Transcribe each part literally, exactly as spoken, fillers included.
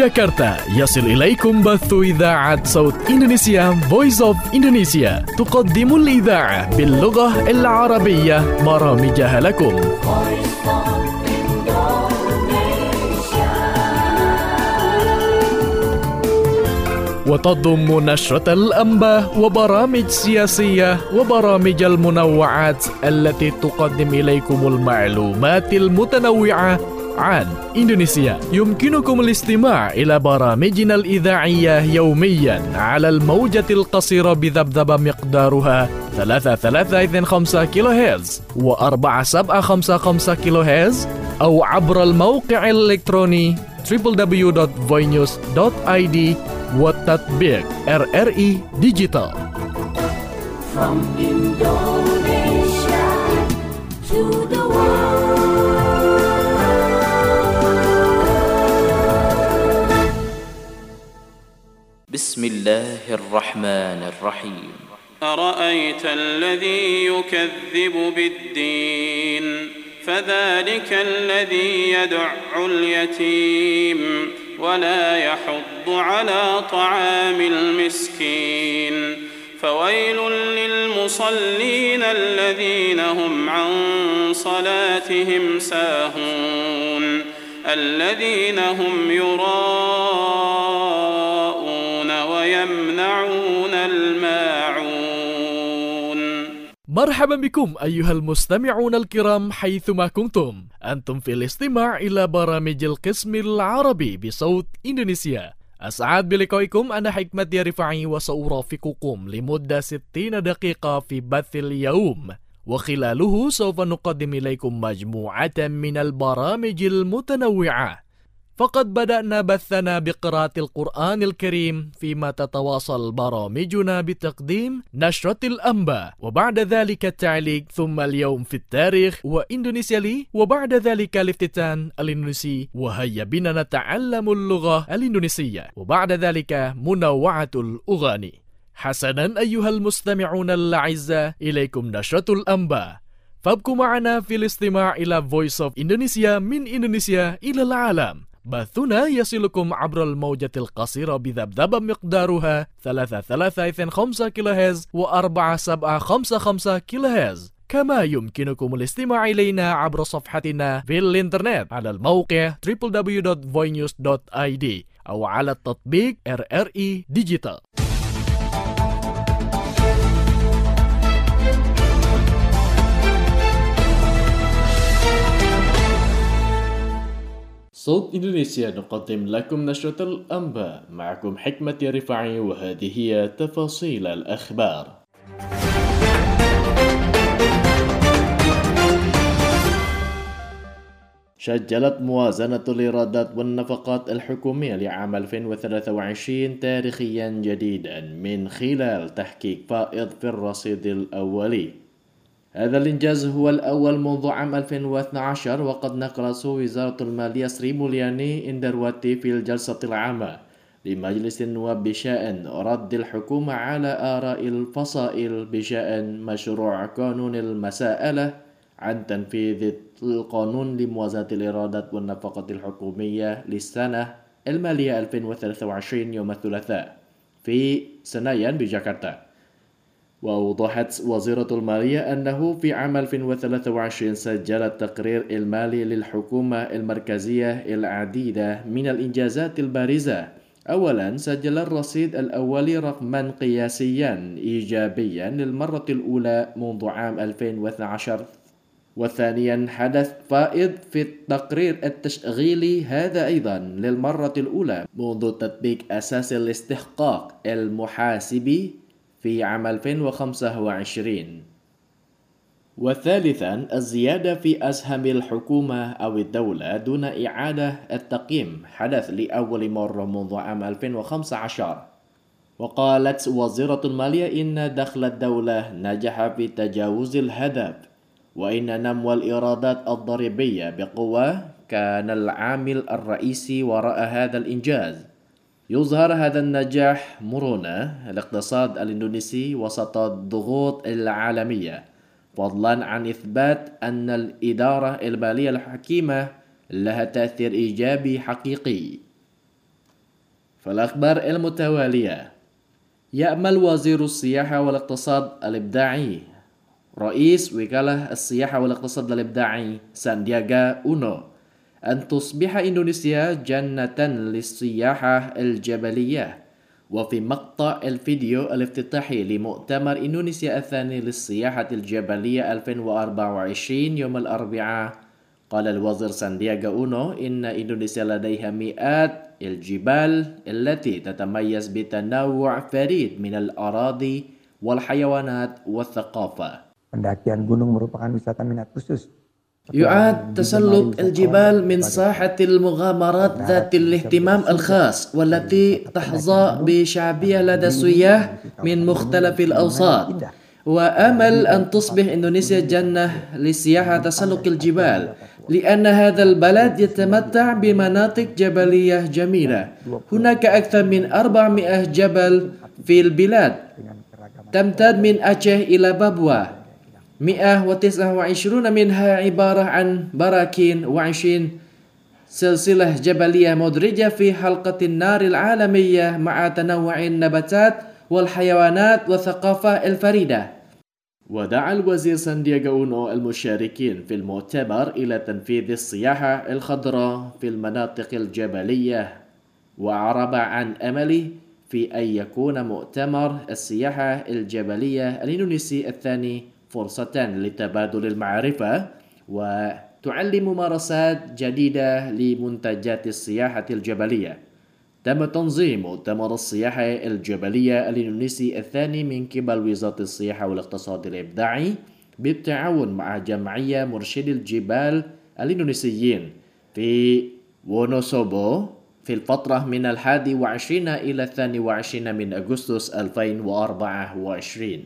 جاكرتا يصل إليكم بث إذاعة صوت إندونيسيا Voice of Indonesia تقدم الإذاعة باللغة العربية برامجها لكم. وتضم نشرة الأنباء وبرامج سياسية وبرامج المنوعات التي تقدم إليكم المعلومات المتنوعة عن إندونيسيا. يمكنكم الاستماع إلى برامجنا الإذاعية يوميا على الموجة القصيرة بذبذبة مقدارها ثلاثة ثلاثة اثنين خمسة كيلو هرتز وأربعة سبعة خمسة خمسة كيلو هرتز أو عبر الموقع الإلكتروني دبليو دبليو دبليو دوت voinews دوت آي دي والتطبيق آر آر إي Digital. From Indonesia to the world. بسم الله الرحمن الرحيم. أرأيت الذي يكذب بالدين فذلك الذي يدع اليتيم ولا يحض على طعام المسكين فويل للمصلين الذين هم عن صلاتهم ساهون الذين هم يراءون ويمنعون الماعون. مرحبا بكم أيها المستمعون الكرام حيثما كنتم. أنتم في الاستماع إلى برامج القسم العربي بصوت إندونيسيا. أسعد بلقائكم. أنا حكمة رفاعي وسأرافقكم لمدة ستين دقيقة في بث اليوم، وخلاله سوف نقدم إليكم مجموعة من البرامج المتنوعة. فقد بدأنا بثنا بقراءة القرآن الكريم، فيما تتواصل برامجنا بتقديم نشرة الأنباء، وبعد ذلك التعليق، ثم اليوم في التاريخ وإندونيسيا لي، وبعد ذلك الافتتان الإندونيسي وهيا بنا نتعلم اللغة الإندونيسية، وبعد ذلك منوعة الأغاني. حسنا أيها المستمعون الأعزاء، إليكم نشرة الأنباء، فابقوا معنا في الاستماع إلى Voice of Indonesia من إندونيسيا إلى العالم. بثنا يصلكم عبر الموجة القصيرة بذبذبة مقدارها ثلاثة ثلاثة اثنين خمسة كيلو هرتز وأربعة سبعة خمسة خمسة كيلو هرتز. كما يمكنكم الاستماع إلينا عبر صفحتنا في الإنترنت على الموقع دبليو دبليو دبليو دوت voinews دوت آي دي أو على التطبيق آر آر إي Digital. صوت إندونيسيا نقدم لكم نشرة الأنباء، معكم حكمة رفاعي، وهذه هي تفاصيل الأخبار. سجلت موازنة الإيرادات والنفقات الحكومية لعام ألفين وثلاثة وعشرين تاريخيا جديدا من خلال تحقيق فائض في الرصيد الأولي. هذا الإنجاز هو الأول منذ عام ألفين واثني عشر، وقد نقلته وزارة المالية سري مولياني إندرواتي في الجلسة العامة لمجلس النواب بشأن رد الحكومة على آراء الفصائل بشأن مشروع قانون المساءلة عن تنفيذ القانون لموازنة الإيرادات والنفقات الحكومية للسنة المالية ألفين وثلاثة وعشرين يوم الثلاثاء في سنايان بجاكرتا. وأوضحت وزيرة المالية أنه في عام ألفين وثلاثة وعشرين سجل التقرير المالي للحكومة المركزية العديد من الإنجازات البارزة. أولا، سجل الرصيد الأولي رقما قياسيا إيجابيا للمرة الأولى منذ عام ألفين واثني عشر. وثانيا، حدث فائض في التقرير التشغيلي، هذا أيضا للمرة الأولى منذ تطبيق أساس الاستحقاق المحاسبي في عام ألفين وخمسة وعشرين. وثالثا، الزيادة في أسهم الحكومة أو الدولة دون إعادة التقييم حدث لأول مرة منذ عام ألفين وخمسة عشر. وقالت وزيرة المالية إن دخل الدولة نجح في تجاوز الهدف، وإن نمو الإيرادات الضريبية بقوة كان العامل الرئيسي وراء هذا الإنجاز. يظهر هذا النجاح مرونة الاقتصاد الإندونيسي وسط الضغوط العالمية، فضلا عن إثبات أن الإدارة المالية الحكيمة لها تأثير إيجابي حقيقي. فالأخبار المتوالية: يأمل وزير السياحة والاقتصاد الإبداعي رئيس وكالة السياحة والاقتصاد الإبداعي ساندياغا أونو أن تصبح إندونيسيا جنة للسياحة الجبلية. وفي مقطع الفيديو الافتتاحي لمؤتمر إندونيسيا الثاني للسياحة الجبلية ألفين وأربعة وعشرين يوم الأربعاء، قال الوزير ساندياغا أونو إن إندونيسيا لديها مئات الجبال التي تتميز بتنوع فريد من الأراضي والحيوانات والثقافة. Pendakian gunung merupakan wisata minat khusus. يعد تسلق الجبال من ساحة المغامرات ذات الاهتمام الخاص والتي تحظى بشعبية لدى السياح من مختلف الأوساط. وأمل أن تصبح إندونيسيا جنة لسياحة تسلق الجبال، لأن هذا البلد يتمتع بمناطق جبلية جميلة. هناك أكثر من أربعمائة جبل في البلاد تمتد من أعشه إلى بابوا، مئة وتسعة وعشرين منها عبارة عن براكين، وعشرين سلسلة جبلية مدرجة في حلقة النار العالمية مع تنوع النباتات والحيوانات والثقافة الفريدة. ودعا الوزير ساندياغا أونو المشاركين في المؤتمر إلى تنفيذ السياحة الخضراء في المناطق الجبلية، وأعرب عن أمله في أن يكون مؤتمر السياحة الجبلية الإندونيسي الثاني فرصة لتبادل المعرفة وتعلم ممارسات جديدة لمنتجات السياحة الجبلية. تم تنظيم مؤتمر السياحة الجبلية الإندونيسي الثاني من قبل وزارة السياحة والاقتصاد الإبداعي بالتعاون مع جمعية مرشد الجبال الإندونيسيين في وونوسوبو في الفترة من الحادي والعشرين إلى الثاني والعشرين من أغسطس ألفين وأربعة وعشرين.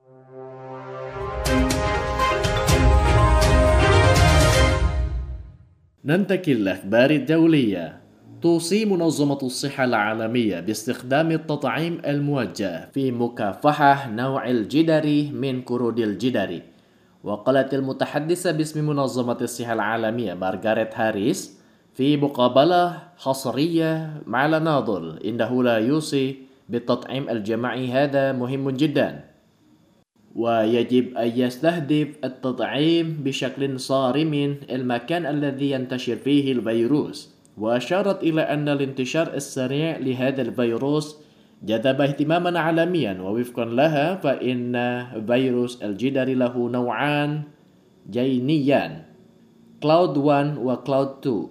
ننتقل للأخبار الدولية. توصي منظمة الصحة العالمية باستخدام التطعيم الموجه في مكافحة نوع الجدري من قرود الجدري. وقالت المتحدثة باسم منظمة الصحة العالمية مارغاريت هاريس في مقابلة حصرية مع الناظر إنه لا يوصي بالتطعيم الجماعي، هذا مهم جدا ويجب أن يستهدف التطعيم بشكل صارم المكان الذي ينتشر فيه الفيروس. وأشارت إلى أن الانتشار السريع لهذا الفيروس جذب اهتماما عالميا، ووفقا لها فإن فيروس الجدري له نوعان جينيان، كلاود واحد وكلاود اثنين.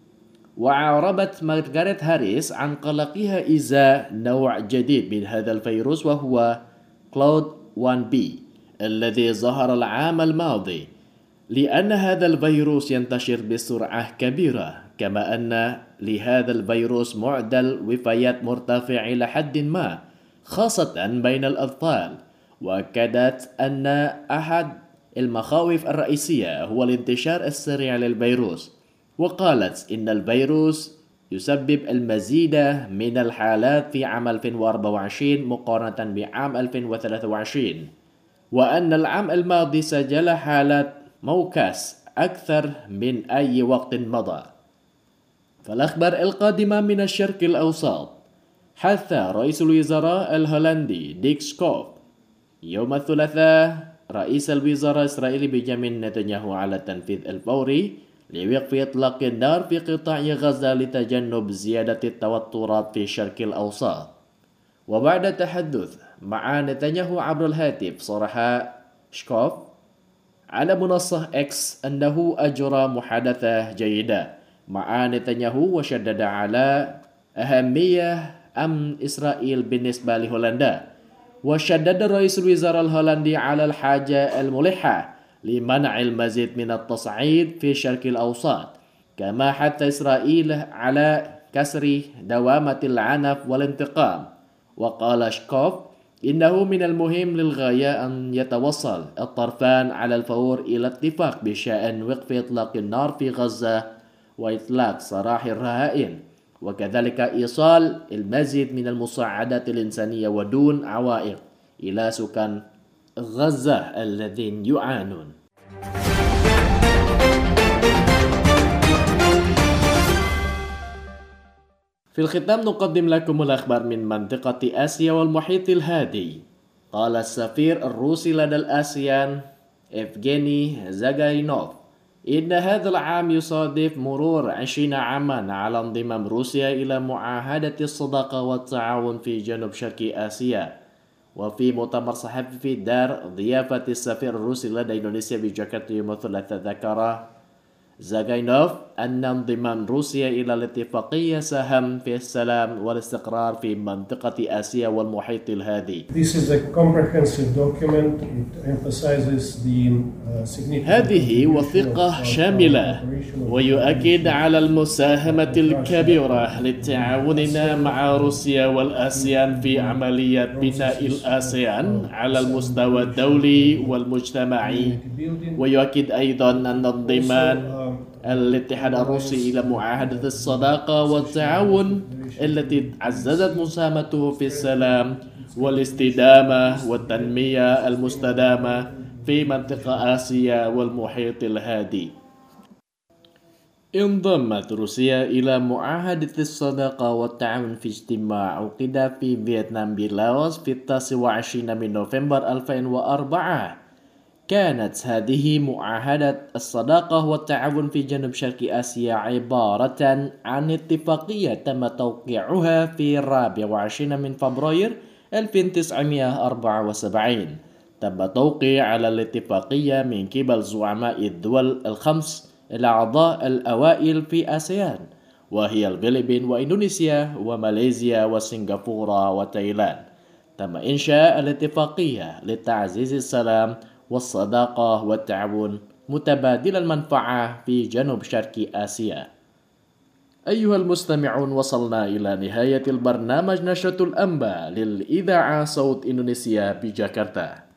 وأعربت مارغاريت هاريس عن قلقها إزاء نوع جديد من هذا الفيروس وهو كلاود واحد بي الذي ظهر العام الماضي، لأن هذا الفيروس ينتشر بسرعة كبيرة، كما أن لهذا الفيروس معدل وفيات مرتفع إلى حد ما خاصة بين الأطفال. وأكدت أن أحد المخاوف الرئيسية هو الانتشار السريع للفيروس، وقالت إن الفيروس يسبب المزيد من الحالات في عام ألفين وأربعة وعشرين مقارنة بعام ألفين وثلاثة وعشرين، وأن العام الماضي سجل حالات موكاس أكثر من أي وقت مضى. فالأخبار القادمة من الشرق الأوسط: حث رئيس الوزراء الهولندي ديك سكوف يوم الثلاثاء رئيس الوزراء الإسرائيلي بنيامين نتنياهو على التنفيذ الفوري لوقف إطلاق النار في قطاع غزة لتجنب زيادة التوترات في الشرق الأوسط. وبعد تحدث مع نتنياهو عبر الهاتف، صرح سكوف على منصة إكس أنه أجرى محادثة جيدة مع نتنياهو، وشدد على أهمية أمن إسرائيل بالنسبة لهولندا. وشدد رئيس الوزراء الهولندي على الحاجة الملحة لمنع المزيد من التصعيد في الشرق الأوسط، كما حث إسرائيل على كسر دوامة العنف والانتقام. وقال شكوف إنه من المهم للغاية أن يتوصل الطرفان على الفور إلى اتفاق بشأن وقف إطلاق النار في غزة وإطلاق سراح الرهائن، وكذلك إيصال المزيد من المساعدات الإنسانية ودون عوائق إلى سكان غزة الذين يعانون. في الختام نقدم لكم الأخبار من منطقة آسيا والمحيط الهادي. قال السفير الروسي لدى الآسيان إفغيني زاغاينوف إن هذا العام يصادف مرور عشرين عاما على انضمام روسيا إلى معاهدة الصداقة والتعاون في جنوب شرق آسيا. وفي مؤتمر صحفي في دار ضيافة السفير الروسي لدى إندونيسيا بجاكرتا يوم الثلاثاء ذكر زاغاينوف أن انضمام روسيا إلى الاتفاقية ساهم في السلام والاستقرار في منطقة آسيا والمحيط الهادي. This is a comprehensive document. It emphasizes the uh, significant هذه وثيقة شاملة ويؤكد على المساهمة الكبيرة لتعاوننا مع روسيا والآسيان في عملية بناء الآسيان على المستوى الدولي والمجتمعي. ويؤكد أيضا أن انضمام الاتحاد الروسي إلى معاهدة الصداقة والتعاون التي عززت مساهمته في السلام والاستدامة والتنمية المستدامة في منطقة آسيا والمحيط الهادي. انضمت روسيا إلى معاهدة الصداقة والتعاون في اجتماع عقد في فيتنام بلاوس في التاسع والعشرين من نوفمبر ألفين وأربعة. كانت هذه معاهدة الصداقة والتعاون في جنوب شرق آسيا عبارة عن اتفاقية تم توقيعها في الرابع والعشرين من فبراير ألف وتسعمائة وأربعة وسبعين. تم توقيع على الاتفاقية من قبل زعماء الدول الخمس الأعضاء الأوائل في آسيان، وهي الفلبين وإندونيسيا وماليزيا وسنغافورة وتايلاند. تم إنشاء الاتفاقية لتعزيز السلام والصداقة والتعاون متبادل المنفعة في جنوب شرق آسيا. أيها المستمعون، وصلنا إلى نهاية البرنامج نشرة الأنباء للإذاعة صوت إندونيسيا بجاكرتا.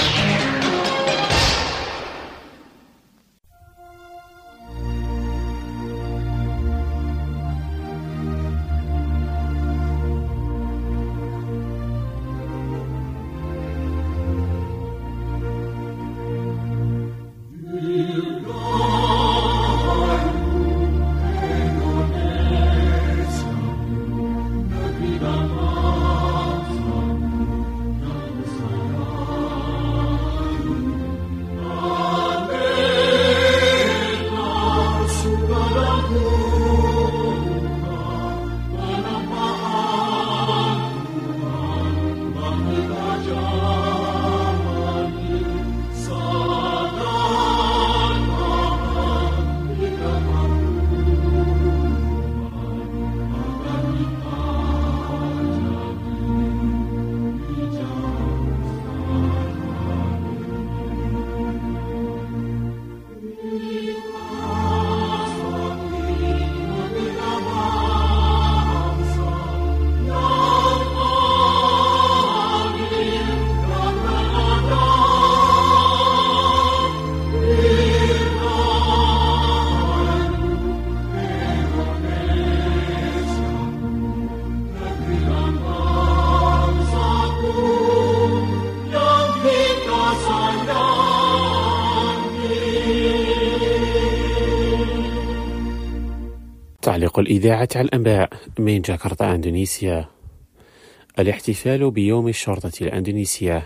تعليق الإذاعة على الأنباء من جاكرتا إندونيسيا. الاحتفال بيوم الشرطة الأندونيسية.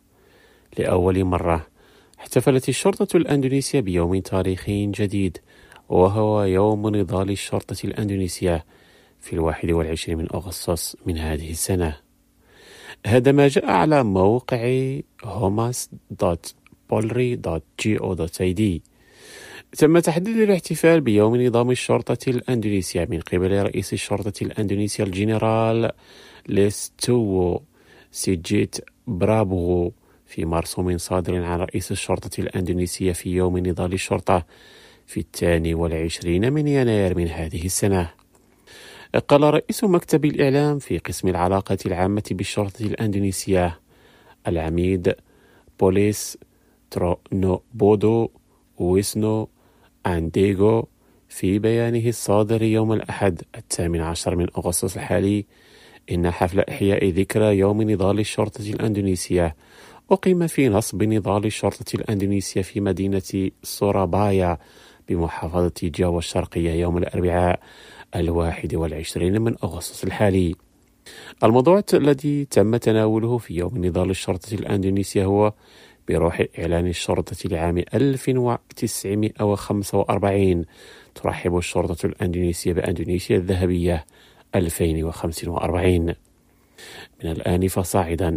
لأول مرة احتفلت الشرطة الأندونيسية بيوم تاريخي جديد، وهو يوم نضال الشرطة الأندونيسية في الواحد والعشرين من أغسطس من هذه السنة. هذا ما جاء على موقع هوماس دوت بولري دوت جي أو دوت إيه دي. تم تحديد الاحتفال بيوم نظام الشرطة الأندونيسية من قبل رئيس الشرطة الأندونيسية الجنرال ليستو سيجيت برابوغو في مرسوم صادر عن رئيس الشرطة الأندونيسية في يوم نضال الشرطة في الثاني والعشرين من يناير من هذه السنة. قال رئيس مكتب الإعلام في قسم العلاقات العامة بالشرطة الأندونيسية العميد بوليس ترونوبودو ويسنو أنديغو في بيانه الصادر يوم الأحد الثامن عشر من أغسطس الحالي إن حفل إحياء ذكرى يوم نضال الشرطة الأندونيسية أقيم في نصب نضال الشرطة الأندونيسية في مدينة سورابايا بمحافظة جاوا الشرقية يوم الأربعاء الواحد والعشرين من أغسطس الحالي. الموضوع الذي تم تناوله في يوم نضال الشرطة الأندونيسية هو بروح إعلان الشرطة لعام ألف وتسعمائة وخمسة وأربعين ترحب الشرطة الأندونيسية بأندونيسيا الذهبية ألفين وخمسة وأربعين. من الآن فصاعدا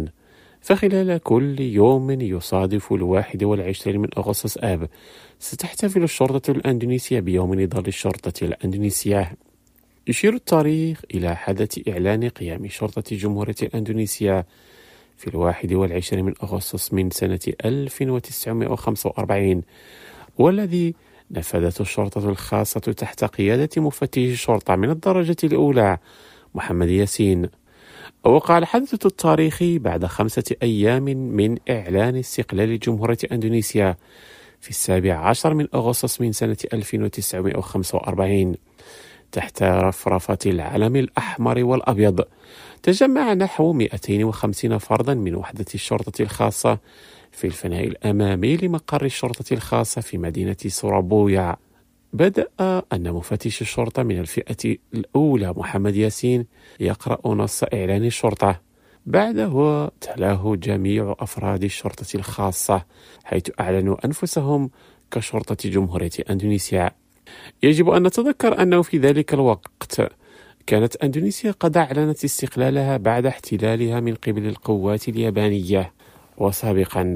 فخلال كل يوم يصادف الواحد والعشرين من أغسطس آب ستحتفل الشرطة الأندونيسية بيوم نضال الشرطة الأندونيسية. يشير التاريخ إلى حدث إعلان قيام شرطة جمهورية الأندونيسيا في الواحد والعشرين من أغسطس من سنة ألف وتسعمائة وخمسة وأربعين، والذي نفذته الشرطة الخاصة تحت قيادة مفتش الشرطة من الدرجة الأولى محمد ياسين. وقع الحدث التاريخي بعد خمسة أيام من إعلان استقلال جمهورية أندونيسيا في السابع عشر من أغسطس من سنة ألف وتسعمائة وخمسة وأربعين. تحت رفرفة العلم الأحمر والأبيض تجمع نحو مئتين وخمسين فردا من وحدة الشرطة الخاصة في الفناء الأمامي لمقر الشرطة الخاصة في مدينة سورابويا. بدأ أن مفتش الشرطة من الفئة الأولى محمد ياسين يقرأ نص إعلان الشرطة، بعده تلاه جميع أفراد الشرطة الخاصة حيث أعلنوا أنفسهم كشرطة جمهورية أندونيسيا. يجب أن نتذكر أنه في ذلك الوقت كانت أندونيسيا قد أعلنت استقلالها بعد احتلالها من قبل القوات اليابانية، وسابقا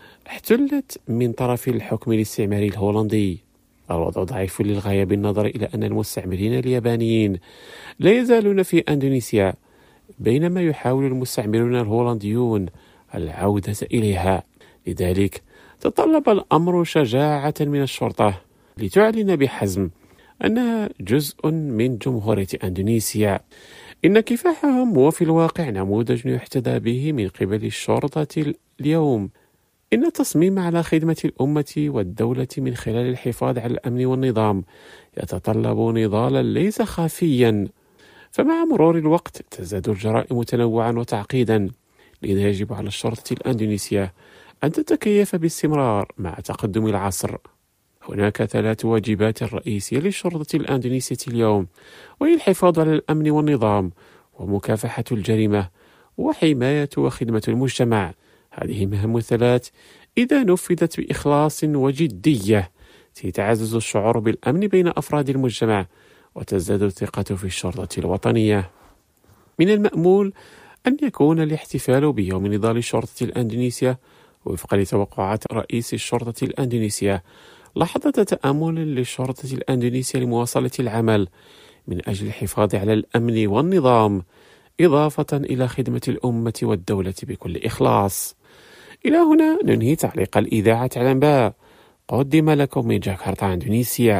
احتلت من طرف الحكم الاستعماري الهولندي. الوضع ضعيف للغاية بالنظر إلى أن المستعمرين اليابانيين لا يزالون في أندونيسيا، بينما يحاول المستعمرون الهولنديون العودة إليها. لذلك تطلب الأمر شجاعة من الشرطة لتعلن بحزم أنها جزء من جمهورية أندونيسيا. إن كفاحهم هو في الواقع نموذج يحتذى به من قبل الشرطة اليوم. إن التصميم على خدمة الأمة والدولة من خلال الحفاظ على الأمن والنظام يتطلب نضالا ليس خافيا، فمع مرور الوقت تزداد الجرائم تنوعا وتعقيدا. لذا يجب على الشرطة الأندونيسية أن تتكيف باستمرار مع تقدم العصر. هناك ثلاث واجبات رئيسية للشرطة الأندونيسية اليوم، وهي الحفاظ على الأمن والنظام ومكافحة الجريمة وحماية وخدمة المجتمع. هذه مهام ثلاث إذا نفذت بإخلاص وجدية سيتعزز الشعور بالأمن بين أفراد المجتمع وتزداد الثقة في الشرطة الوطنية. من المأمول أن يكون الاحتفال بيوم نضال الشرطة الأندونيسية وفقا لتوقعات رئيس الشرطة الأندونيسية لحظة تأمل للشرطة الأندونيسية لمواصلة العمل من أجل الحفاظ على الأمن والنظام، إضافة إلى خدمة الأمة والدولة بكل إخلاص. إلى هنا ننهي تعليق الإذاعة على الأنباء، قدم لكم من جاكرتا إندونيسيا.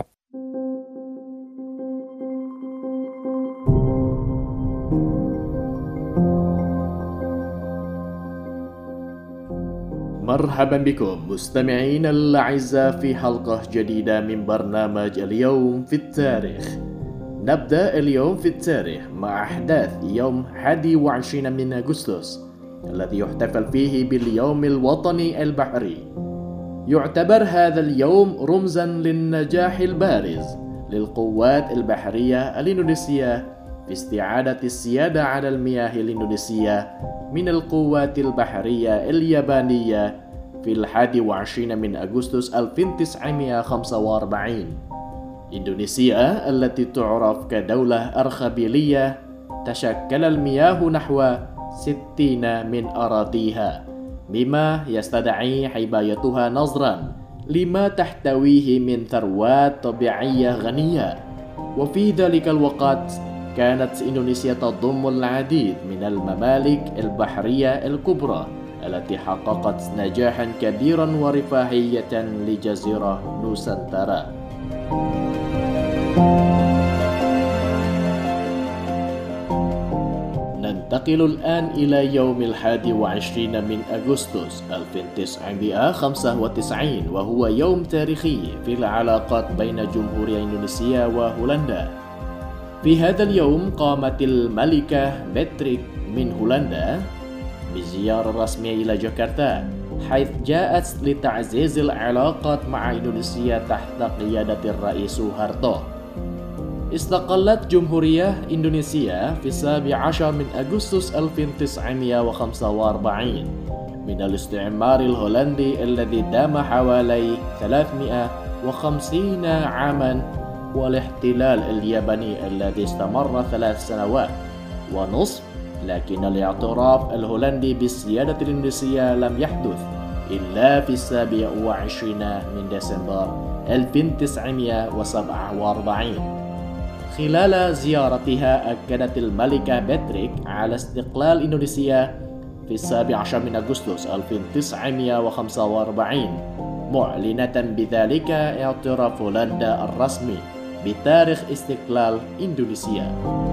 مرحبا بكم مستمعين الأعزاء في حلقة جديدة من برنامج اليوم في التاريخ. نبدأ اليوم في التاريخ مع أحداث يوم الحادي والعشرين من أغسطس الذي يحتفل فيه باليوم الوطني البحري. يعتبر هذا اليوم رمزا للنجاح البارز للقوات البحرية الإندونيسية في استعادة السيادة على المياه الإندونيسية من القوات البحرية اليابانية في الحادي والعشرين من أغسطس ألف وتسعمائة وخمسة وأربعين. إندونيسيا التي تعرف كدولة أرخبيلية تشكل المياه نحو ستين من أراضيها، مما يستدعي حمايتها نظرا لما تحتويه من ثروات طبيعية غنية. وفي ذلك الوقت كانت إندونيسيا تضم العديد من الممالك البحرية الكبرى التي حققت نجاحا كبيرا ورفاهية لجزيرة نوسنترا. ننتقل الآن إلى يوم الحادي والعشرين من أغسطس ألف وتسعمائة وخمسة وتسعين، وهو يوم تاريخي في العلاقات بين جمهورية إندونيسيا وهولندا. في هذا اليوم قامت الملكة بطريق من هولندا بزيارة رسمية إلى جاكرتا، حيث جاءت لتعزيز العلاقات مع إندونيسيا تحت قيادة الرئيس سوهارتو. استقلت جمهورية إندونيسيا في السابع عشر من أغسطس ألف وتسعمائة وخمسة وأربعين من الاستعمار الهولندي الذي دام حوالي ثلاثمائة وخمسين عاما، والاحتلال الياباني الذي استمر ثلاث سنوات ونصف. لكن الاعتراف الهولندي بالسيادة الإندونيسية لم يحدث إلا في السابع والعشرين من ديسمبر ألف وتسعمائة وسبعة وأربعين. خلال زيارتها أكدت الملكة بطريق على استقلال إندونيسيا في السابع عشر من أغسطس ألف وتسعمائة وخمسة وأربعين، معلنة بذلك اعتراف هولندا الرسمي بتاريخ استقلال إندونيسيا.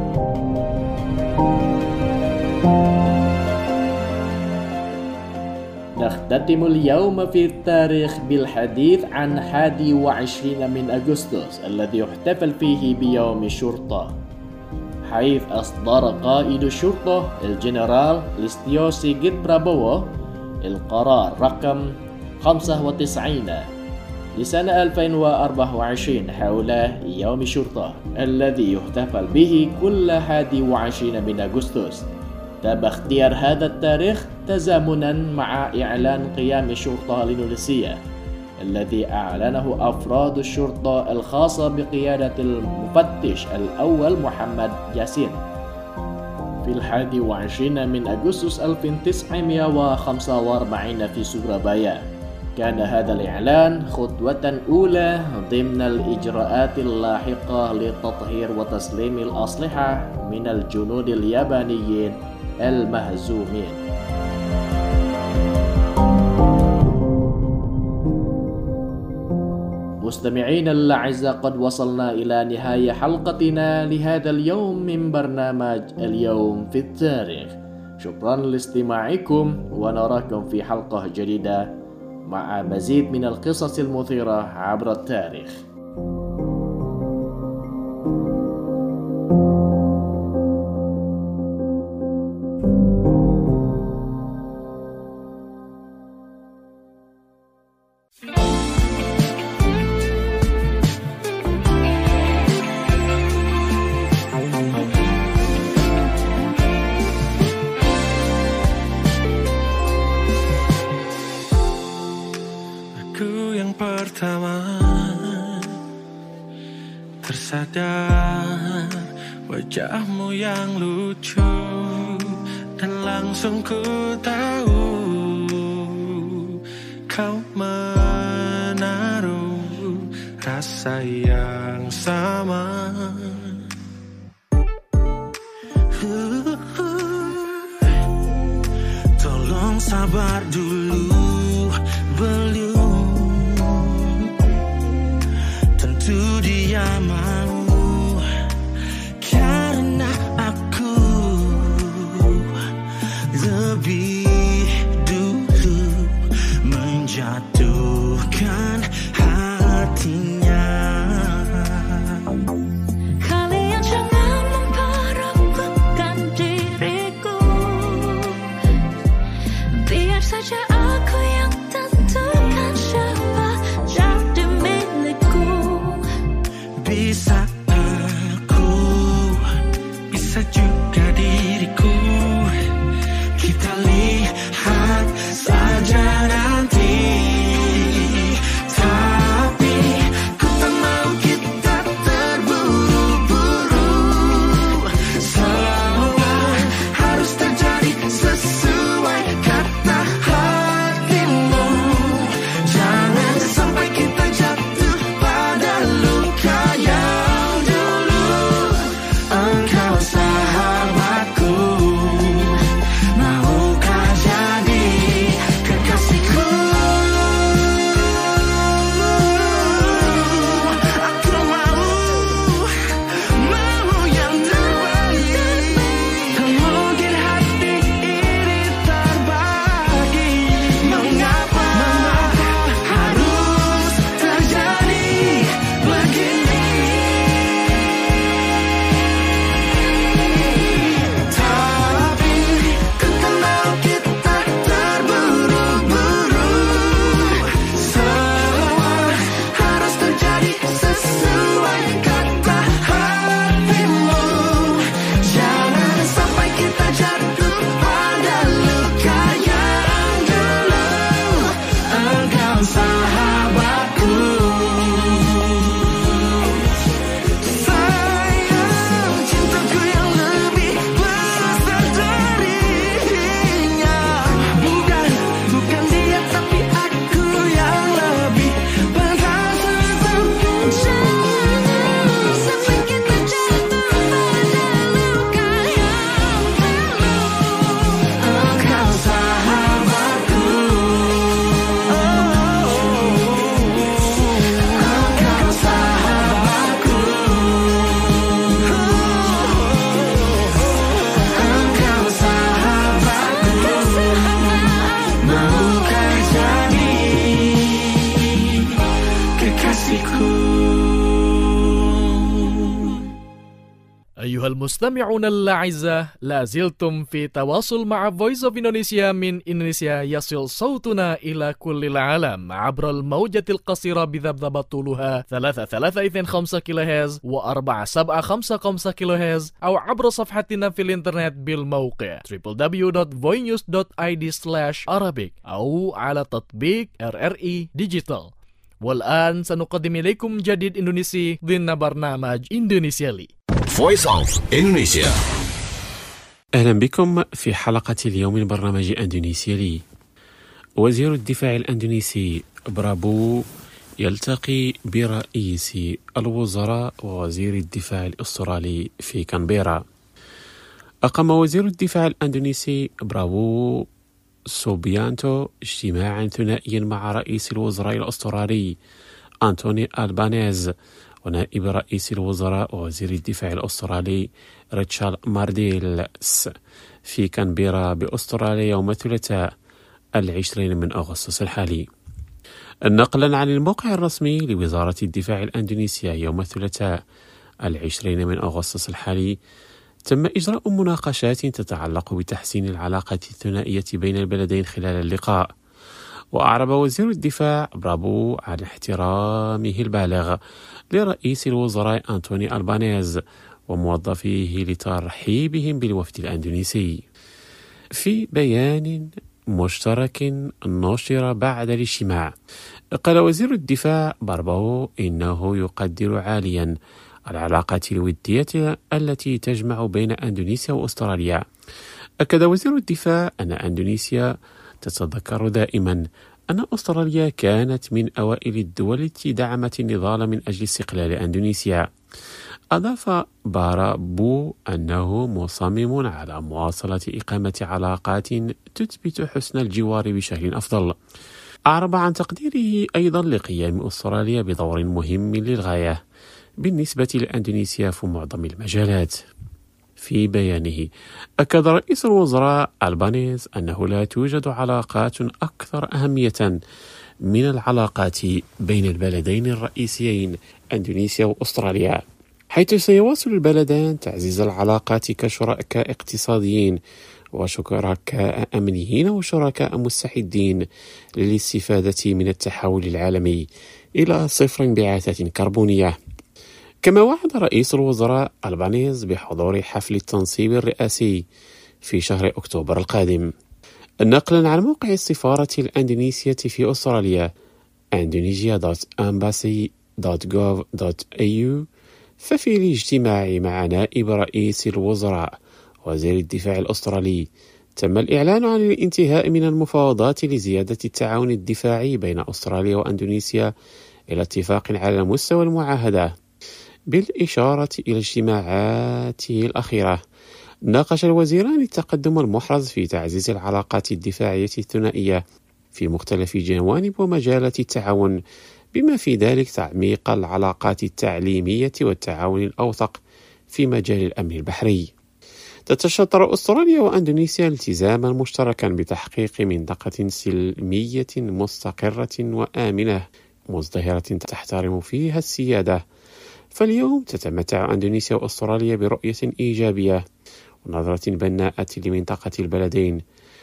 نختتم اليوم في التاريخ بالحديث عن الحادي والعشرين من أغسطس الذي يحتفل فيه بيوم الشرطة، حيث أصدر قائد الشرطة الجنرال ليستيو سيغيت برابوو القرار رقم خمسة وتسعين لسنة ألفين وأربعة وعشرين حول يوم الشرطة الذي يحتفل به كل حادي وعشرين من أغسطس. تم اختيار هذا التاريخ تزامنا مع إعلان قيام الشرطة الإندونيسية الذي أعلنه أفراد الشرطة الخاصة بقيادة المفتش الأول محمد ياسين في الحادي والعشرين من أغسطس ألف وتسعمائة وخمسة وأربعين في سورابايا. كان هذا الإعلان خطوة أولى ضمن الإجراءات اللاحقة لتطهير وتسليم الأسلحة من الجنود اليابانيين المهزومين. مستمعين الأعزاء، قد وصلنا إلى نهاية حلقتنا لهذا اليوم من برنامج اليوم في التاريخ. شكرا لاستماعكم، ونراكم في حلقة جديدة مع مزيد من القصص المثيرة عبر التاريخ. Pertama tersadar wajahmu yang lucu, dan langsung ku tahu kau menaruh rasa yang sama. uh, uh, Tolong sabar dulu, belum dia mau, karena aku lebih dulu menjatuhkan hatinya. Kalian jangan memperebutkan diriku, biar saja aku yang tentukan siapa jadi milikku. Bisa aku, bisa juga diriku. Kita lihat saja nanti. أيها المستمعون الأعزاء، لا زلتم في تواصل مع Voice of Indonesia من إندونيسيا. يصل صوتنا إلى كل العالم عبر الموجة القصيرة بذبذبة طولها ثلاثة ثلاثة اثنين خمسة كيلو هرتز وأربعة سبعة خمسة خمسة كيلو هرتز، أو عبر صفحتنا في الإنترنت بالموقع دبليو دبليو دبليو دوت voinews دوت آي دي سلاش arabic أو على تطبيق آر آر إي ديجيتال. والآن سنقدم إليكم جديد إندونيسي ضمن برنامج إندونيسيا لي. Voice of Indonesia. أهلا بكم في حلقة اليوم من برنامج إندونيسيا لي. وزير الدفاع الأندونيسي برابو يلتقي برئيس الوزراء ووزير الدفاع الأسترالي في كانبيرا. أقام وزير الدفاع الأندونيسي برابو سوبيانتو اجتماعا ثنائيا مع رئيس الوزراء الأسترالي أنتوني ألبانيز ونائب رئيس الوزراء ووزير الدفاع الأسترالي ريتشارد مارديلس في كانبيرا بأستراليا يوم الثلاثاء العشرين من أغسطس الحالي. نقلا عن الموقع الرسمي لوزارة الدفاع الأندونيسية يوم الثلاثاء العشرين من أغسطس الحالي، تم إجراء مناقشات تتعلق بتحسين العلاقة الثنائية بين البلدين خلال اللقاء. وأعرب وزير الدفاع برابو عن احترامه البالغ لرئيس الوزراء أنتوني ألبانيز وموظفيه لترحيبهم بالوفد الأندونيسي. في بيان مشترك نشر بعد الاجتماع، قال وزير الدفاع برابو إنه يقدر عاليا العلاقات الودية التي تجمع بين أندونيسيا وأستراليا. أكد وزير الدفاع أن أندونيسيا تتذكر دائما أن أستراليا كانت من أوائل الدول التي دعمت النضال من أجل استقلال أندونيسيا. أضاف برابو أنه مصمم على مواصلة إقامة علاقات تثبت حسن الجوار بشكل أفضل. أعرب عن تقديره أيضا لقيام أستراليا بدور مهم للغاية بالنسبة لأندونيسيا في معظم المجالات. في بيانه أكد رئيس الوزراء ألبانيز أنه لا توجد علاقات أكثر أهمية من العلاقات بين البلدين الرئيسيين أندونيسيا وأستراليا، حيث سيواصل البلدان تعزيز العلاقات كشركاء اقتصاديين وشركاء أمنيين وشركاء مستعدين للاستفادة من التحول العالمي إلى صفر انبعاثات كربونية. كما وعد رئيس الوزراء ألبانيز بحضور حفل التنصيب الرئاسي في شهر أكتوبر القادم. نقلا عن موقع السفارة الأندونيسية في أستراليا indonesia دوت embassy دوت gov دوت إيه يو، ففي الاجتماع مع نائب رئيس الوزراء وزير الدفاع الأسترالي تم الإعلان عن الانتهاء من المفاوضات لزيادة التعاون الدفاعي بين أستراليا وأندونيسيا إلى اتفاق على مستوى المعاهدة. بالإشارة إلى اجتماعاته الأخيرة، ناقش الوزيران التقدم المحرز في تعزيز العلاقات الدفاعية الثنائية في مختلف جوانب ومجالات التعاون، بما في ذلك تعميق العلاقات التعليمية والتعاون الأوثق في مجال الأمن البحري. تتشطر أستراليا وأندونيسيا التزاما مشتركا بتحقيق منطقة سلمية مستقرة وآمنة مزدهرة تحترم فيها السيادة. فاليوم تتمتع أندونيسيا وأستراليا برؤية إيجابية ونظرة بناءة لمنطقة البلدين،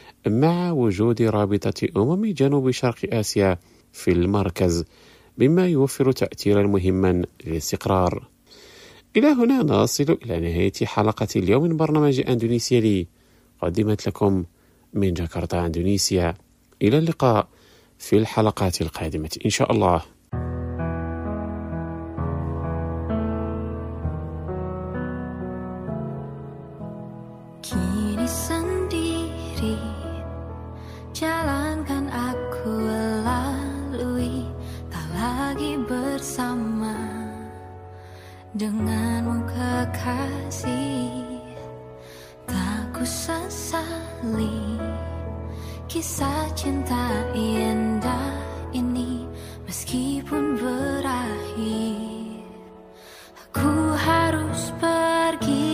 مع وجود رابطة أمم جنوب شرق آسيا في المركز، مما يوفر تأثيرا مهما للاستقرار. إلى هنا نصل إلى نهاية حلقة اليوم من برنامج إندونيسيا لي، قدمت لكم من جاكرتا إندونيسيا. إلى اللقاء في الحلقات القادمة إن شاء الله. Kini sendiri jalankan aku lalui, tak lagi bersama denganmu kekasih. Tak ku sesali kisah cinta indah ini, meskipun berakhir aku harus pergi.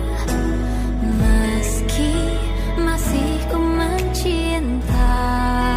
Meski masih ku mencintai.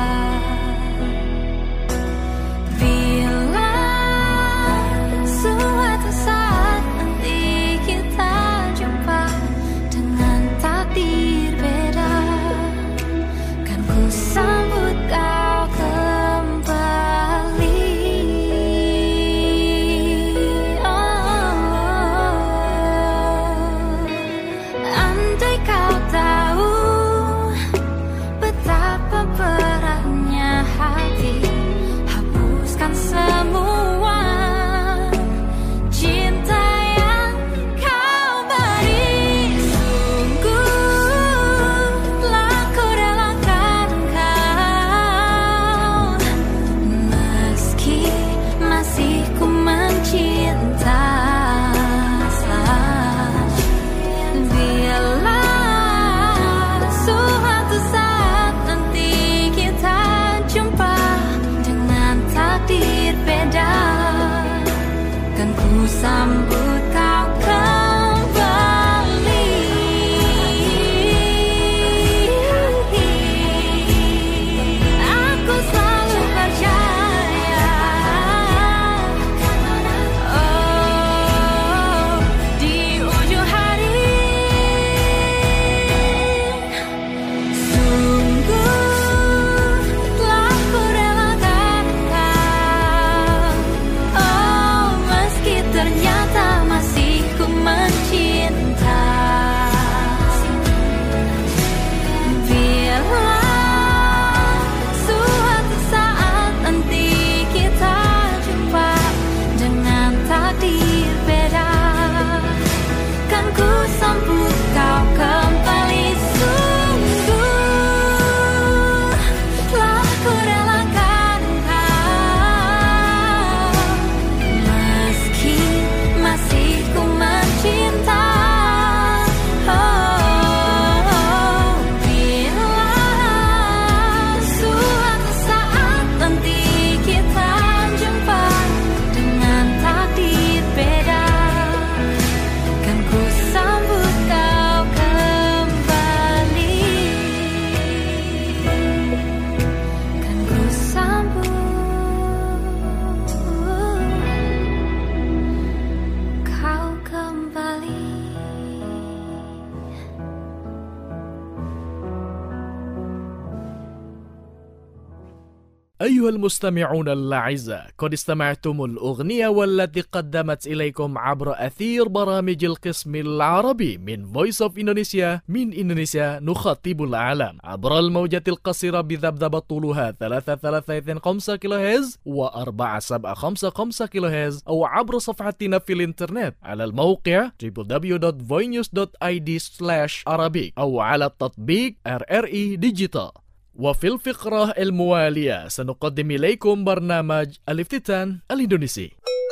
أيها المستمعون الأعزاء، قد استمعتم الأغنية والتي قدمت إليكم عبر أثير برامج القسم العربي من Voice of Indonesia. من إندونيسيا نخاطب العالم عبر الموجة القصيرة بذبذبة طولها ثلاثة ثلاثة خمسة كيلو هرتز وأربعة سبعة خمسة خمسة كيلو هرتز، أو عبر صفحتنا في الإنترنت على الموقع دبليو دبليو دبليو دوت voinews دوت آي دي سلاش عربي أو على التطبيق آر آر إي ديجيتال. وفي الفقرة الموالية سنقدم إليكم برنامج الافتتان الإندونيسي.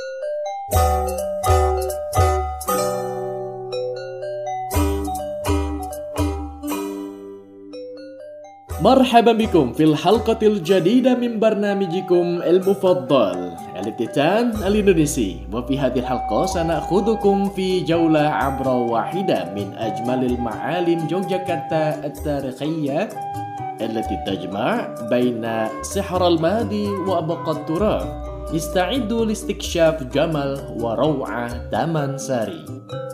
مرحبا بكم في الحلقة الجديدة من برنامجكم المفضل الافتتان الإندونيسي. وفي هذه الحلقة سنأخذكم في جولة عبر واحدة من أجمل المعالم يوجياكرتا التاريخية التي تجمع بين سحر الماضي وأبقى التراث. استعدوا لاستكشاف جمال وروعة تامان ساري.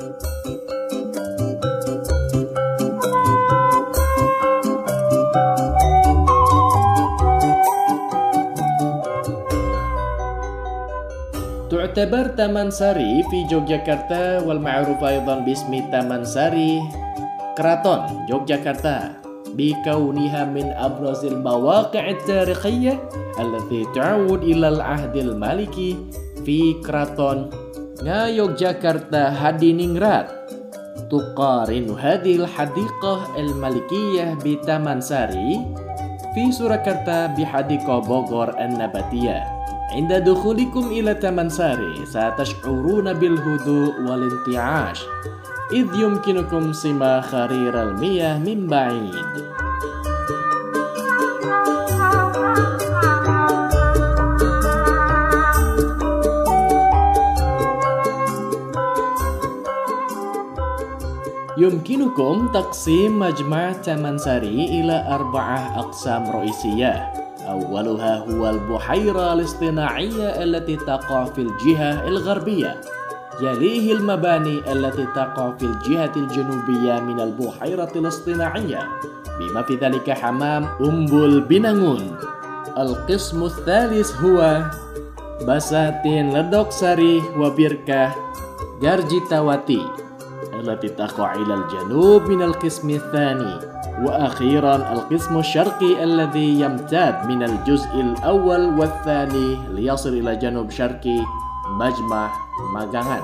تعتبر تامان ساري في يوجياكرتا والمعروف أيضا باسم تامان ساري كراتون يوجياكرتا بكونها من أبرز المواقع التاريخية التي تعود إلى العهد المالكي في كراتون يوجياكرتا هادينingrat. تقارن هذه الحديقة الملكية بتامان ساري في سوركرتا بحديقة بوغور النباتية. عند دخولكم إلى تامان ساري ستشعرون بالهدوء والانتعاش، إذ يمكنكم سماع خرير المياه من بعيد. يمكنكم تقسيم مجمع تامان ساري إلى أربعة أقسام رئيسية. أولها هو البحيرة الاصطناعية التي تقع في الجهة الغربية، يليه المباني التي تقع في الجهة الجنوبية من البحيرة الاصطناعية بما في ذلك حمام أمبول بينانgun. القسم الثالث هو بساتين لدok sari وبركة جارجيتاواتي التي تقع إلى الجنوب من القسم الثاني. وأخيرا القسم الشرقي الذي يمتد من الجزء الأول والثاني ليصل إلى جنوب شرقي مجمع Magangan.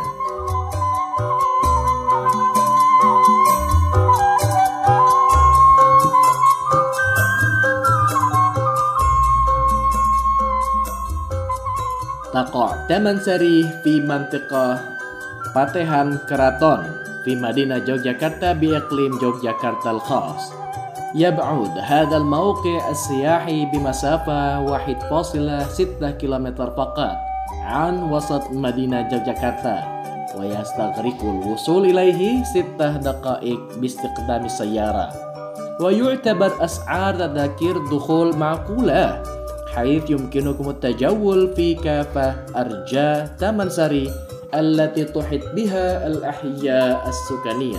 تقع تامان ساري في منطقة Patehan Keraton في مدينة يوجياكرتا بإقليم يوجياكرتا الخاص. يبعد هذا الموقع السياحي بمسافة واحد فاصلة ستة كيلومتر فقط عن وسط مدينة يوجياكرتا، ويستغرق الوصول إليه ستة دقائق باستخدام السيارة. ويعتبر أسعار تذاكر دخول معقولة، حيث يمكنكم التجول في كافة أرجاء تامان ساري التي تحيط بها الأحياء السكانية.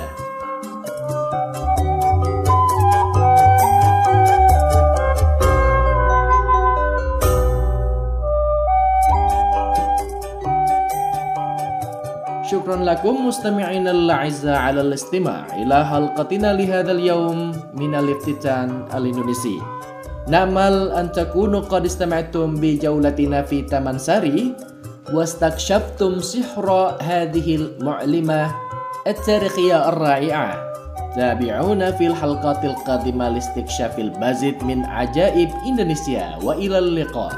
شكرا لكم مستمعينا الأعزاء على الاستماع إلى حلقتنا لهذا اليوم من الافتتان الإندونيسي. نأمل أن تكونوا قد استمعتم بجولتنا في تامان ساري واستكشفتم سحر هذه المعلمة التاريخية الرائعة. تابعونا في الحلقات القادمة لاستكشاف المزيد من عجائب إندونيسيا، وإلى اللقاء.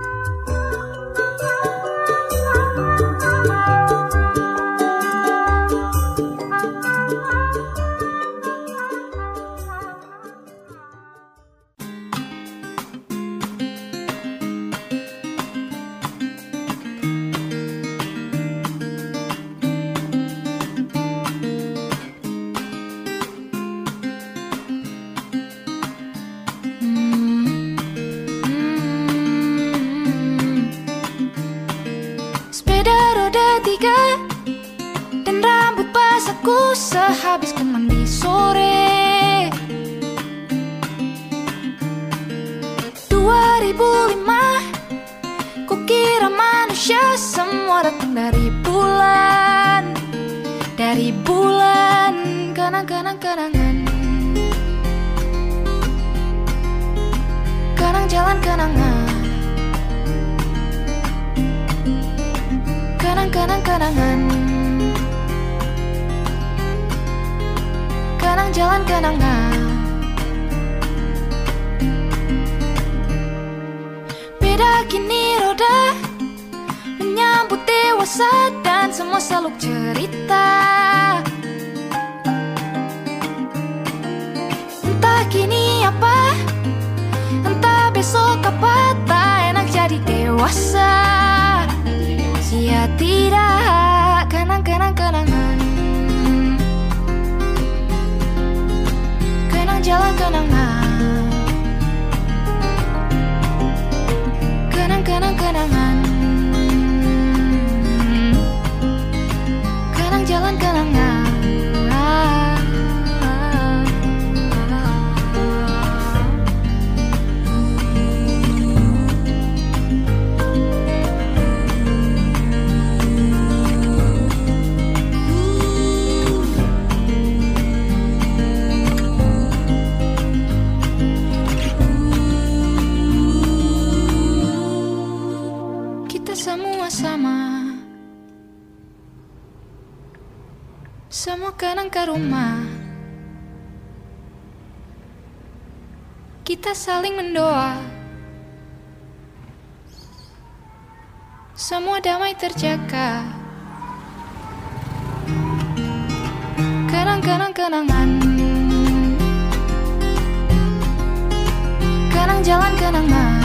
Dan rambut basahku sehabis ku mandi sore. Dua ribu lima datang dari bulan, dari bulan, kenang-kenang-kenangan. Kenang jalan kenangan, kenang-kenang-kenangan. Kenang jalan kenangan. Beda kini roda menyambut dewasa dan semua selalu cerita. Entah kini apa, entah besok apa, tak enak jadi dewasa. Sia tidak kenang-kenang-kenangan. Kenang jalan kenangan. Kenang-kenang-kenangan. Kenang jalan kenangan. Semua kenang ke rumah. Kita saling mendoa. Semua damai terjaga. Kenang-kenang-kenangan. Kenang jalan kenangan.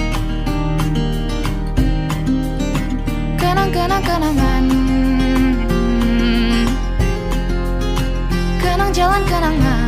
Kenang-kenang-kenangan. Kenang jalan kenangan.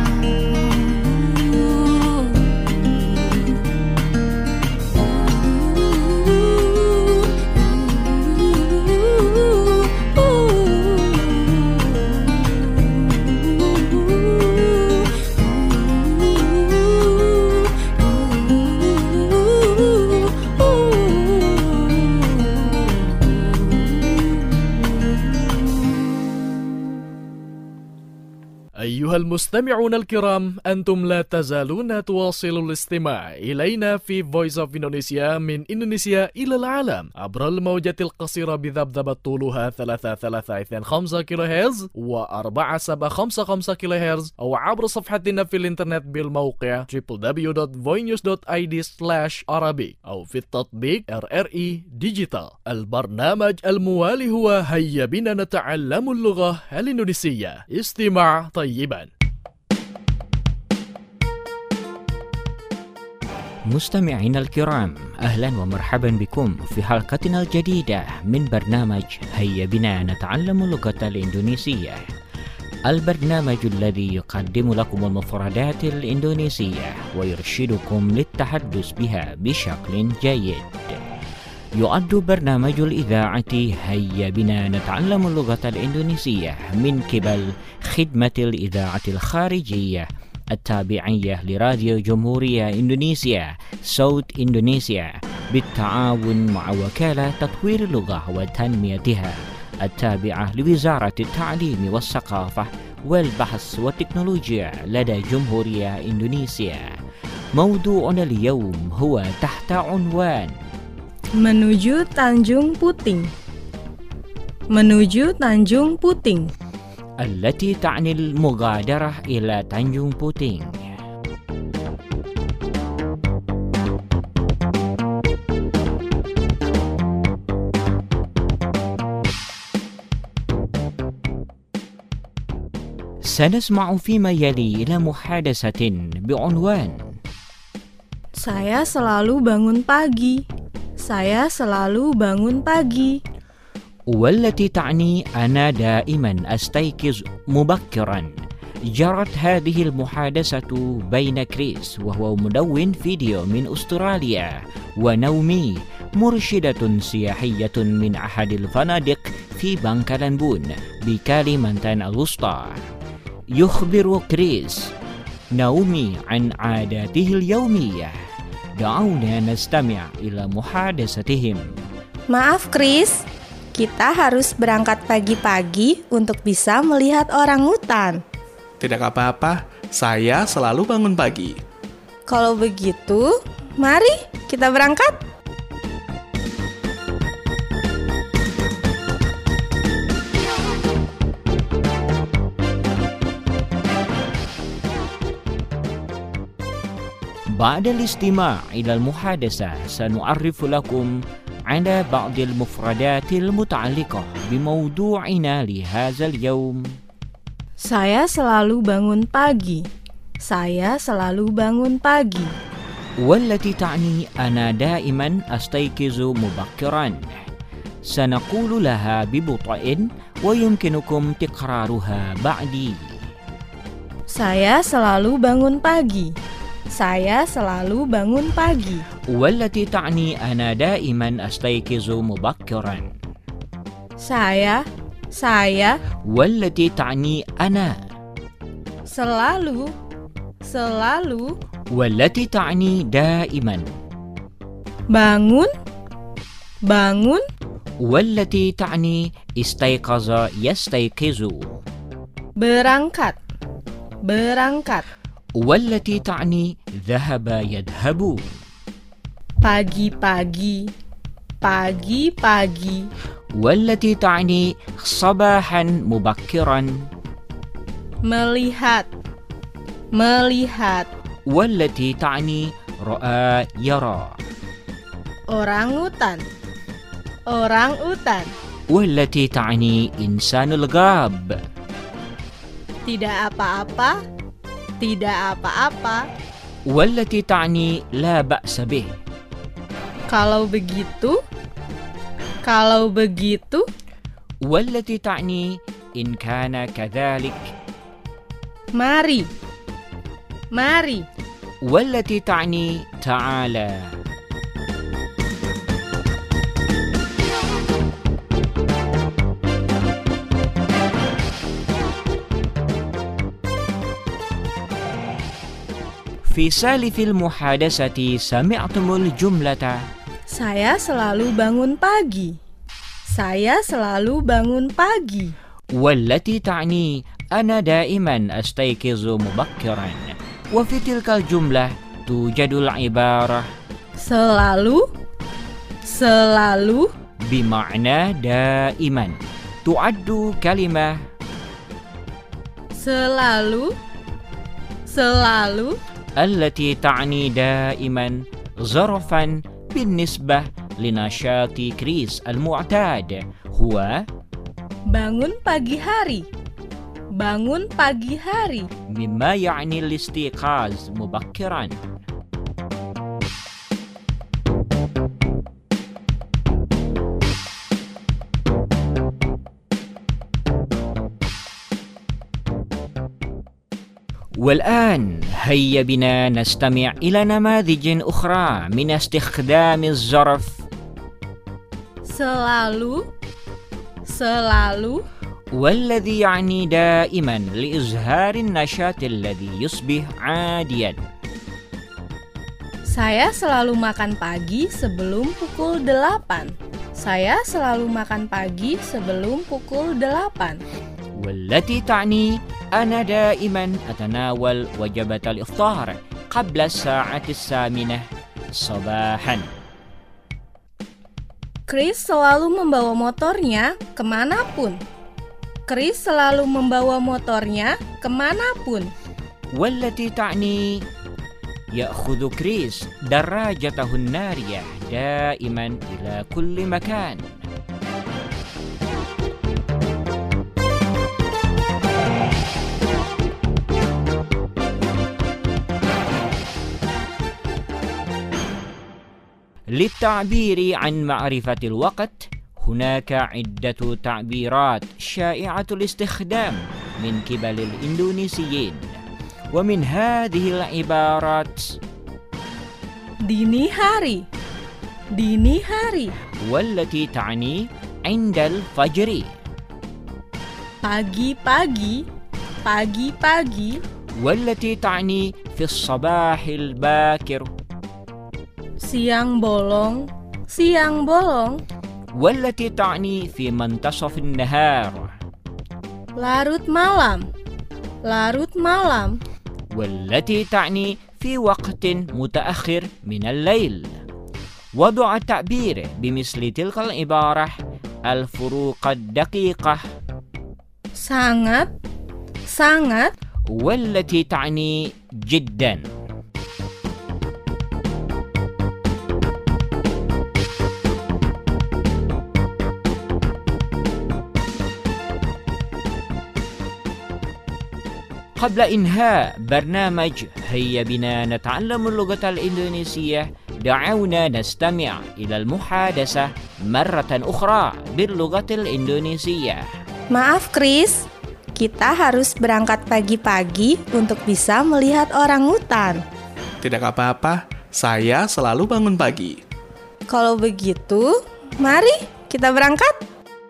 أيها المستمعون الكرام، أنتم لا تزالون تواصلوا الاستماع إلينا في Voice of Indonesia من إندونيسيا إلى العالم عبر الموجات القصيرة بذبذبة طولها ثلاثة ثلاثة اثنين خمسة كيلو هرتز وأربعة سبعة خمسة خمسة كيلو هرتز، أو عبر صفحتنا في الإنترنت بالموقع دبليو دبليو دبليو دوت voinews دوت آي دي سلاش عربي، أو في التطبيق آر آر إي ديجيتال. البرنامج الموالي هو هيا بنا نتعلم اللغة الإندونيسية. استماع طيبا. مستمعينا الكرام، أهلا ومرحبا بكم في حلقتنا الجديدة من برنامج هيا بنا نتعلم اللغة الإندونيسية، البرنامج الذي يقدم لكم المفردات الإندونيسية ويرشدكم للتحدث بها بشكل جيد. يعد برنامج الإذاعة هيا بنا نتعلم اللغة الإندونيسية من قبل خدمة الإذاعة الخارجية التابعية لراديو جمهورية إندونيسيا صوت إندونيسيا بالتعاون مع وكالة تطوير اللغة وتنميتها التابعة لوزارة التعليم والثقافة والبحث والتكنولوجيا لدى جمهورية إندونيسيا. موضوعنا اليوم هو تحت عنوان menuju Tanjung Puting. menuju Tanjung Puting التي تعني المغادرة إلى تانجونغ بوتينغ. سنسمع فيما يلي إلى محادثة بعنوان Saya selalu bangun pagi. Saya selalu bangun pagi. والتي تعني أنا دائما أستيقظ مبكرا. جرت هذه المحادثة بين كريس وهو مدون فيديو من أستراليا ونومي مرشدة سياحية من أحد الفنادق في بانكالامبون بكاليمانتان الوسطى. يخبر كريس نومي عن عاداته اليومية. دعونا نستمع إلى محادثتهم. Maaf Chris, kita harus berangkat pagi-pagi untuk bisa melihat orangutan. Tidak apa-apa, saya selalu bangun pagi. Kalau begitu, mari kita berangkat. بعد الاستماع إلى المحادثة سنعرف لكم على بعض المفردات المتعلقة بموضوعنا لهذا اليوم. Saya selalu bangun pagi. Saya selalu bangun pagi. والتي تعني أنا دائما أستيقظ مبكرا. سنقول لها ببطء ويمكنكم تكرارها بعدي. Saya selalu bangun pagi. Saya selalu bangun pagi. والتي تعني أنا دائما أستيقظ مبكرا. Saya, saya. والتي تعني أنا. Selalu, selalu. والتي تعني دائما. Bangun, bangun. والتي تعني استيقظ يستيقظ. Berangkat, berangkat. والتي تعني ذهب يذهب. Pagi-pagi, pagi-pagi. والتي تعني صباحا مبكرا. Melihat, melihat. والتي تعني رأى يرى. Orangutan, orangutan. والتي تعني إنسان الغاب. Tidak apa-apa, tidak apa-apa. والتي تعني لا بأس به. Kalau begitu, kalau begitu. والتي تعني إن كان كذلك. Mari, mari. والتي تعني تعالى. في سالف المحادثة سمعتم الجملة Saya selalu bangun pagi. Saya selalu bangun pagi. والتي تعني أنا دائما أستيقظ مبكرا. وفي تلك الجملة توجد العبارة Selalu, selalu. بمعنى دائما. تعد كلمة Selalu, selalu. التي تعني دائما ظرفا بالنسبة لنشاط كريس المعتاد هو bangun pagi hari. Bangun pagi hari. مما يعني الاستيقاظ مبكرا. والآن هيا بنا نستمع إلى نماذج أخرى من استخدام الظرف Selalu, selalu. والذي يعني دائما لإظهار النشاط الذي يصبح عاديا. Saya selalu makan pagi sebelum pukul delapan. Saya selalu makan pagi sebelum pukul delapan. والتي تعني أنا دائما أتناول وجبة الإفطار قبل الساعة الثامنة صباحا. Chris selalu membawa motornya kemanapun. Chris selalu membawa motornya kemanapun. والتي تعني يأخذ كريس دراجته النارية دائما إلى كل مكان. للتعبير عن معرفة الوقت هناك عدة تعبيرات شائعة الاستخدام من قبل الإندونيسيين، ومن هذه العبارات dini hari, dini hari. والتي تعني عند الفجر. Pagi-pagi, pagi-pagi. والتي تعني في الصباح الباكر. Siang bolong, siang bolong. والتي تعني في منتصف النهار. Larut malam. Larut malam. والتي تعني في وقت متأخر من الليل. وضع التعبير بمثل تلك العبارة الفروق الدقيقة. Sangat. Sangat. والتي تعني جدا. قبل إنهاء برنامج هيا بنا نتعلم اللغة الإندونيسية، دعونا نستمع إلى المحادثة مرة أخرى باللغة الإندونيسية. Maaf Chris, kita harus berangkat pagi-pagi untuk bisa melihat orangutan. Tidak apa-apa, saya selalu bangun pagi. Kalau begitu, mari kita berangkat.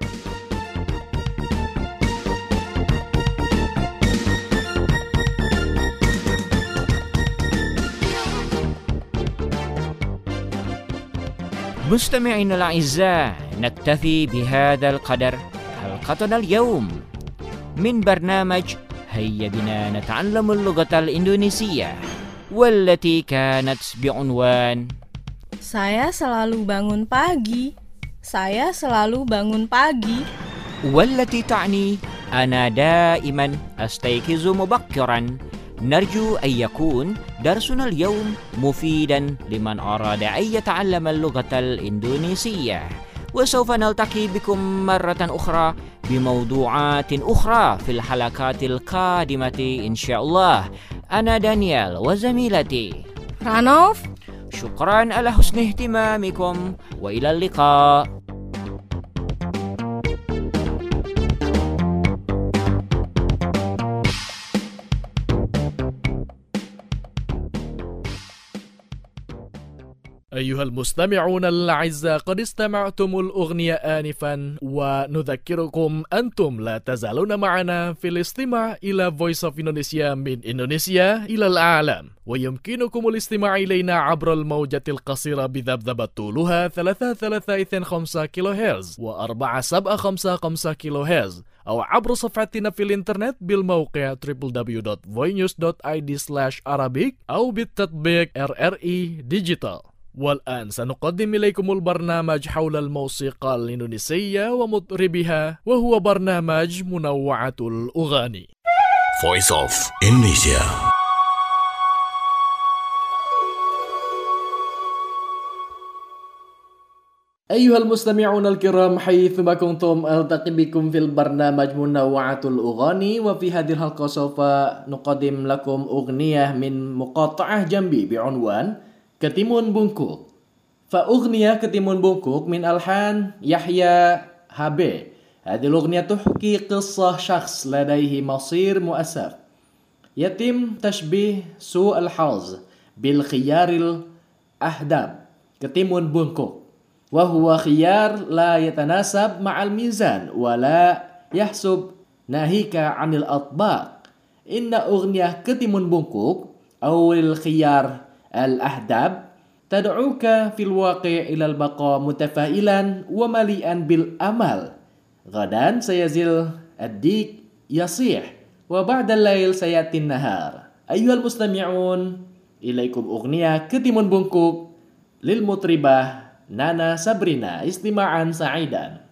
مستمعينا الأعزاء، نكتفي بهذا القدر حلقتنا اليوم من برنامج هيا بنا نتعلم اللغة الإندونيسية، والتي كانت بعنوان Saya selalu bangun pagi. Saya selalu bangun pagi. والتي تعني أنا دائما أستيقظ مبكرا. نرجو أن يكون درسنا اليوم مفيدا لمن أراد أن يتعلم اللغة الإندونيسية، وسوف نلتقي بكم مرة أخرى بموضوعات أخرى في الحلقات القادمة إن شاء الله. أنا دانيال وزميلتي Ranov. شكرا على حسن اهتمامكم وإلى اللقاء. أيها المستمعون الأعزاء، قد استمعتم الأغنية آنفا، ونذكركم أنتم لا تزالون معنا في الاستماع إلى Voice of Indonesia من إندونيسيا إلى العالم، ويمكنكم الاستماع إلينا عبر الموجة القصيرة بذبذبة طولها ثلاثة ثلاثة اثنين خمسة كيلو هرتز وأربعة سبعة خمسة خمسة كيلو هرتز، أو عبر صفحتنا في الإنترنت بالموقع دبليو دبليو دبليو دوت voinews دوت آي دي سلاش arabic أو بالتطبيق آر آر إي Digital. والآن سنقدم إليكم البرنامج حول الموسيقى الإندونيسية ومطربها، وهو برنامج منوعة الأغاني. Voice of Indonesia. أيها المستمعون الكرام، حيثما كنتم ألتقي بكم في البرنامج منوعة الأغاني، وفي هذه الحلقة سوف نقدم لكم أغنية من مقاطعة جنبي بعنوان Ketimun Bungkuk. فأغنية كتيمون بونكوك من ألحان يحيى هابي. هذه الأغنية تحكي قصة شخص لديه مصير مؤسف، يتم تشبيه سوء الحظ بالخيار الأهداب كتيمون بونكوك، وهو خيار لا يتناسب مع الميزان ولا يحسب ناهيك عن الأطباق. إن أغنية كتيمون بونكوك أو الخيار الأهداب تدعوك في الواقع إلى البقاء متفائلا ومليئا بالأمل. غدا سيزل الديك يصيح وبعد الليل سيأتي النهار. أيها المستمعون، إليكم أغنية كتيمون بونكوك للمطربة نانا سابرينا. استماعا سعيدا.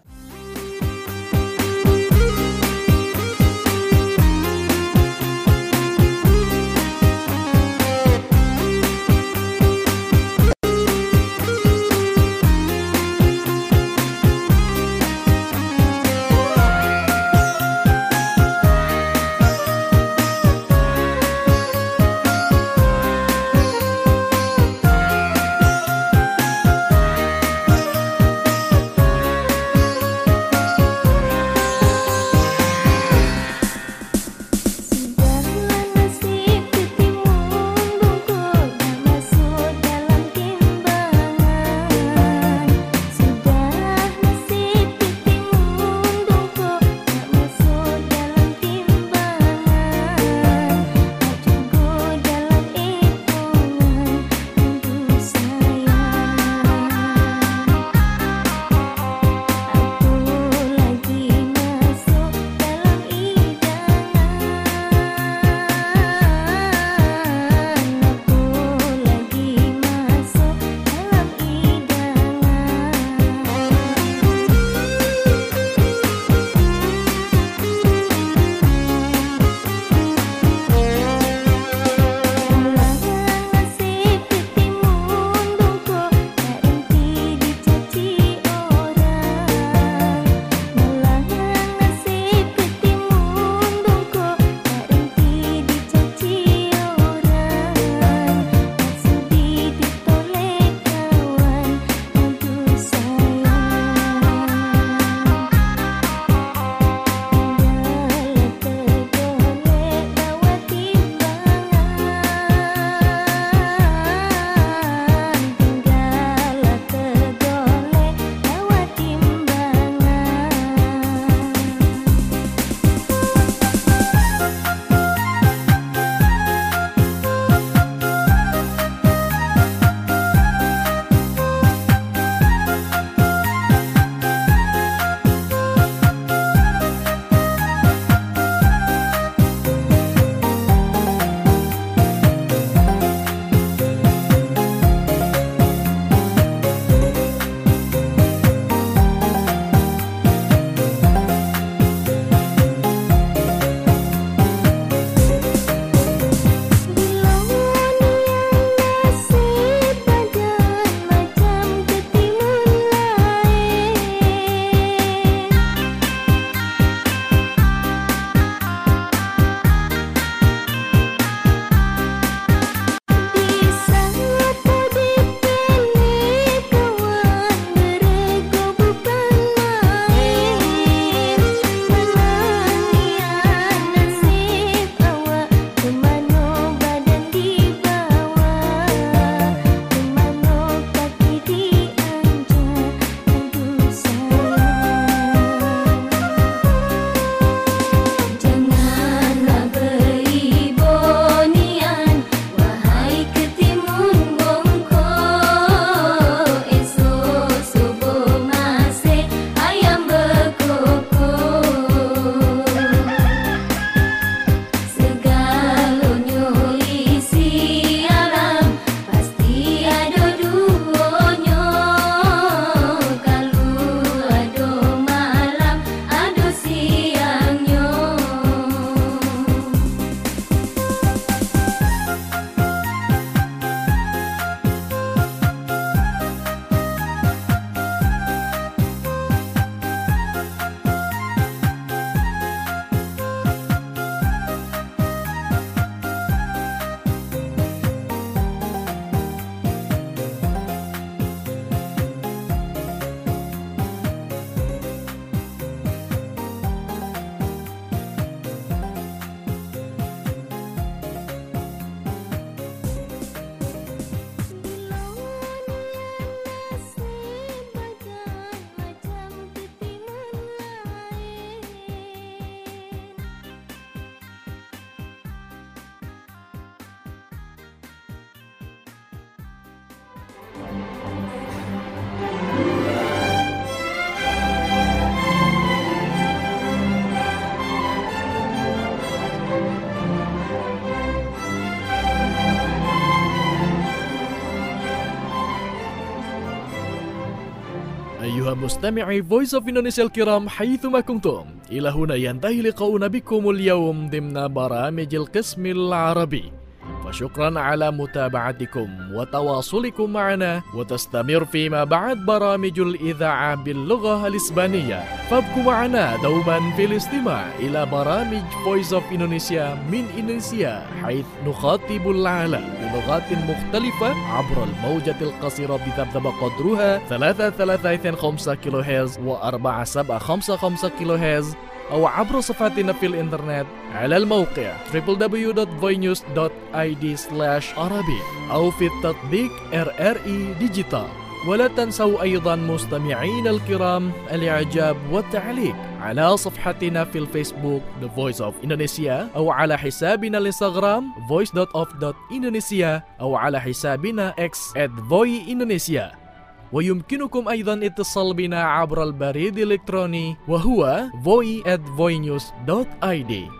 أيها مستمعي Voice of Indonesia الكرام حيثما كنتم، إلى هنا ينتهي لقاؤنا بكم اليوم ضمن برامج القسم العربي، فشكرا على متابعتكم وتواصلكم معنا، وتستمر فيما بعد برامج الإذاعة باللغة الإسبانية، فابقوا معنا دوما في الاستماع إلى برامج Voice of Indonesia من إندونيسيا، حيث نخاطب العالم بلغات مختلفة عبر الموجة القصيرة بذبذب قدرها ثلاثة ثلاثة اثنين خمسة كيلو هرتز وأربعة سبعة خمسة خمسة كيلو هرتز، أو عبر صفحتنا في الإنترنت على الموقع دبليو دبليو دبليو دوت فوي نيوز دوت آي دي سلاش عربي أو في التطبيق آر آر إي ديجيتال. ولا تنسوا أيضا مستمعين الكرام الإعجاب والتعليق على صفحتنا في الفيسبوك The Voice of Indonesia، أو على حسابنا الانستغرام voice دوت اوف دوت indonesia، أو على حسابنا X at voy indonesia. ويمكنكم أيضا اتصال بنا عبر البريد الإلكتروني وهو voy at voy news دوت آي دي.